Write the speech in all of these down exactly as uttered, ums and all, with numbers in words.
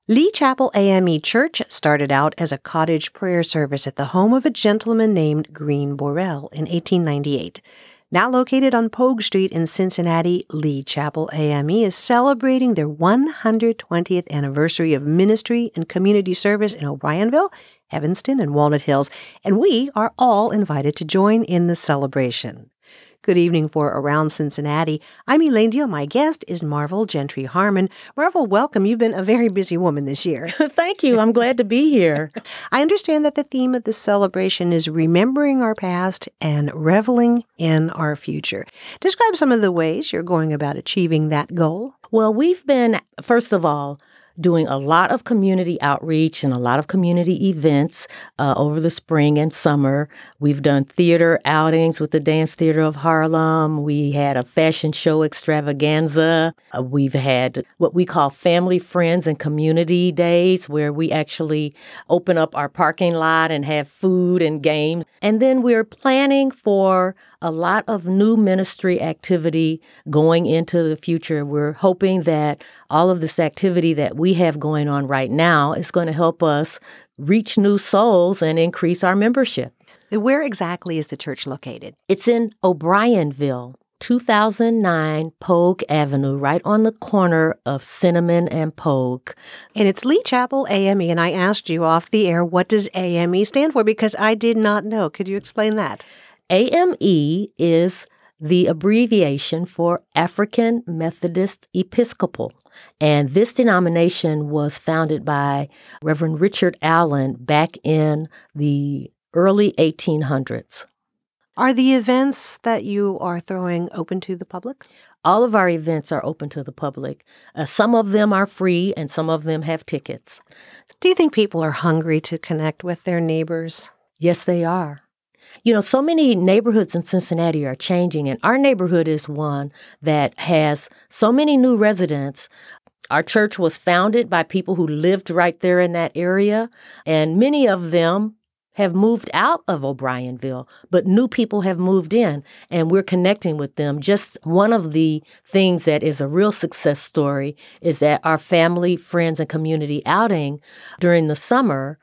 Lee Chapel A M E Church started out as a cottage prayer service at the home of a gentleman named Green Borel in eighteen ninety-eight. Now located on Pogue Street in Cincinnati, Lee Chapel A M E is celebrating their one hundred twentieth anniversary of ministry and community service in O'Brienville, Evanston, and Walnut Hills, and we are all invited to join in the celebration. Good evening for Around Cincinnati. I'm Elaine Deal. My guest is Marvel Gentry Harmon. Marvel, welcome. You've been a very busy woman this year. Thank you. I'm glad to be here. I understand that the theme of this celebration is remembering our past and reveling in our future. Describe some of the ways you're going about achieving that goal. Well, we've been, first of all, doing a lot of community outreach and a lot of community events uh, over the spring and summer. We've done theater outings with the Dance Theater of Harlem. We had a fashion show extravaganza. Uh, we've had what we call family, friends, and community days, where we actually open up our parking lot and have food and games. And then we're planning for a lot of new ministry activity going into the future. We're hoping that all of this activity that we have going on right now is going to help us reach new souls and increase our membership. Where exactly is the church located? It's in O'Brienville, two thousand nine Pogue Avenue, right on the corner of Cinnamon and Pogue. And it's Lee Chapel A M E, and I asked you off the air, what does A M E stand for? Because I did not know. Could you explain that? A M E is the abbreviation for African Methodist Episcopal. And this denomination was founded by Reverend Richard Allen back in the early eighteen hundreds. Are the events that you are throwing open to the public? All of our events are open to the public. Uh, some of them are free and some of them have tickets. Do you think people are hungry to connect with their neighbors? Yes, they are. You know, so many neighborhoods in Cincinnati are changing, and our neighborhood is one that has so many new residents. Our church was founded by people who lived right there in that area, and many of them have moved out of O'Brienville, but new people have moved in, and we're connecting with them. Just one of the things that is a real success story is that our family, friends, and community outing during the summer,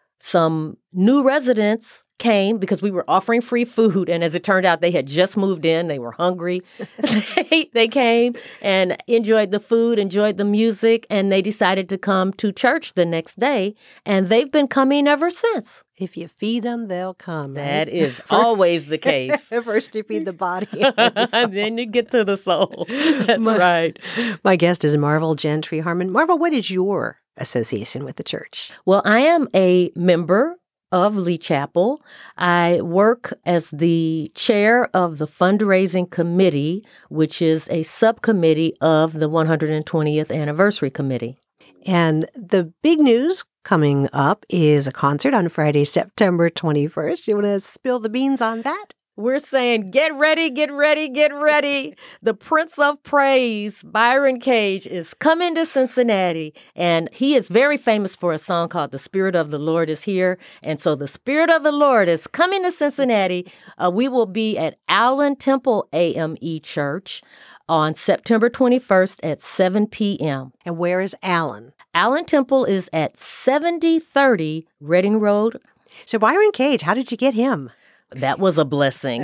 some new residents came because we were offering free food. And as it turned out, they had just moved in. They were hungry. they, they came and enjoyed the food, enjoyed the music, and they decided to come to church the next day. And they've been coming ever since. If you feed them, they'll come. Right? That is always the case. First you feed the body. And then you get to the soul. That's my, right. My guest is Marvel Gentry Harmon. Marvel, what is your association with the church? Well, I am a member of Lee Chapel. I work as the chair of the fundraising committee, which is a subcommittee of the one hundred twentieth anniversary committee. And the big news coming up is a concert on Friday, September twenty-first. You want to spill the beans on that? We're saying, get ready, get ready, get ready. The Prince of Praise, Byron Cage, is coming to Cincinnati. And he is very famous for a song called The Spirit of the Lord is Here. And so the Spirit of the Lord is coming to Cincinnati. Uh, we will be at Allen Temple A M E Church on September twenty-first at seven p.m. And where is Allen? Allen Temple is at seventy thirty Reading Road. So Byron Cage, how did you get him? That was a blessing.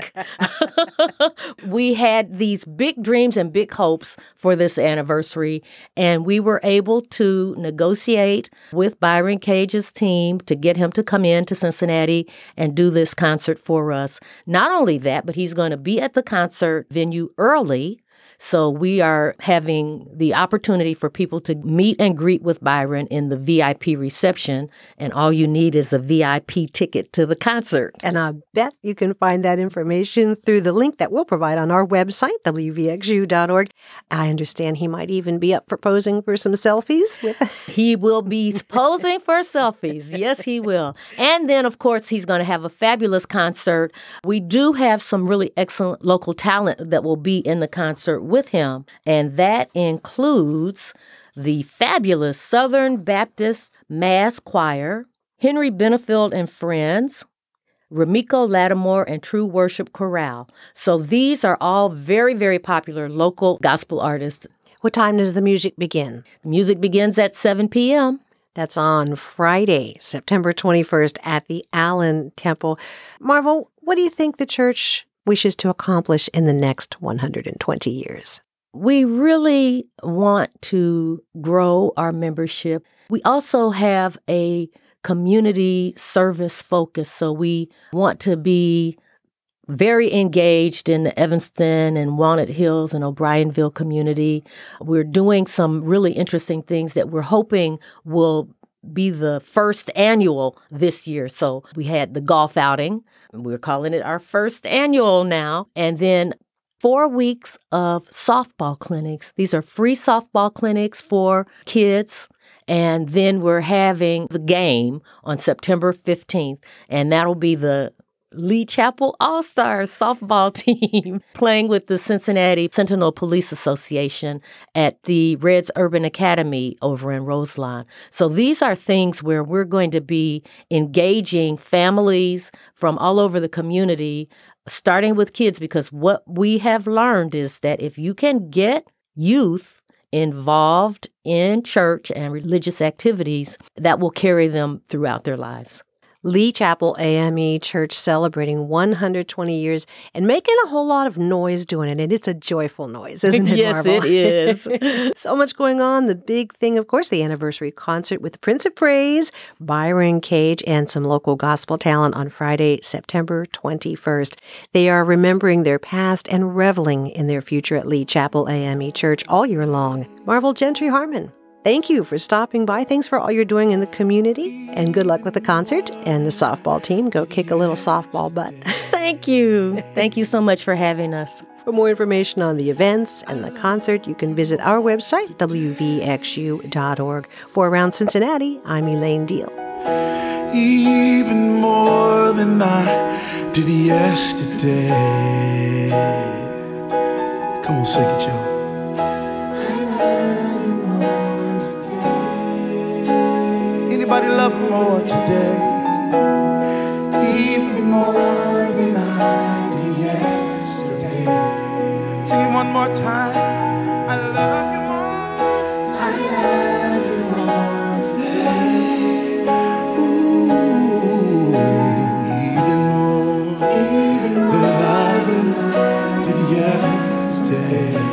We had these big dreams and big hopes for this anniversary, and we were able to negotiate with Byron Cage's team to get him to come in to Cincinnati and do this concert for us. Not only that, but he's going to be at the concert venue early. So we are having the opportunity for people to meet and greet with Byron in the V I P reception, and all you need is a V I P ticket to the concert. And I bet you can find that information through the link that we'll provide on our website, w v x u dot org. I understand he might even be up for posing for some selfies. With He will be posing for selfies. Yes, he will. And then, of course, he's going to have a fabulous concert. We do have some really excellent local talent that will be in the concert with him, and that includes the fabulous Southern Baptist Mass Choir, Henry Benefield and Friends, Remiko Lattimore, and True Worship Chorale. So these are all very, very popular local gospel artists. What time does the music begin? The music begins at seven p.m. That's on Friday, September twenty-first at the Allen Temple. Marvel, what do you think the church wishes to accomplish in the next one hundred twenty years? We really want to grow our membership. We also have a community service focus, so we want to be very engaged in the Evanston and Walnut Hills and O'Brienville community. We're doing some really interesting things that we're hoping will be the first annual this year. So we had the golf outing, and we're calling it our first annual now. And then four weeks of softball clinics. These are free softball clinics for kids. And then we're having the game on September fifteenth, and that'll be the Lee Chapel All-Stars softball team playing with the Cincinnati Sentinel Police Association at the Reds Urban Academy over in Roselawn. So these are things where we're going to be engaging families from all over the community, starting with kids, because what we have learned is that if you can get youth involved in church and religious activities, that will carry them throughout their lives. Lee Chapel A M E Church celebrating one hundred twenty years and making a whole lot of noise doing it. And it's a joyful noise, isn't it, Yes, Marvel? it is. So much going on. The big thing, of course, the anniversary concert with the Prince of Praise, Byron Cage, and some local gospel talent on Friday, September twenty-first. They are remembering their past and reveling in their future at Lee Chapel A M E Church all year long. Marvel Gentry Harmon, thank you for stopping by. Thanks for all you're doing in the community. And good luck with the concert and the softball team. Go kick a little softball butt. Thank you. Thank you so much for having us. For more information on the events and the concert, you can visit our website, w v x u dot org. For Around Cincinnati, I'm Elaine Deal. Even more than I did yesterday. Come on, sing it, Joe. Anybody love him more today? Even more than I did yesterday. Sing it one more time. I love you more. I love you more today. Ooh, even more than I did yesterday.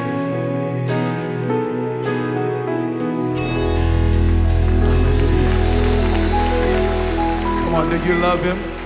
Do you love him?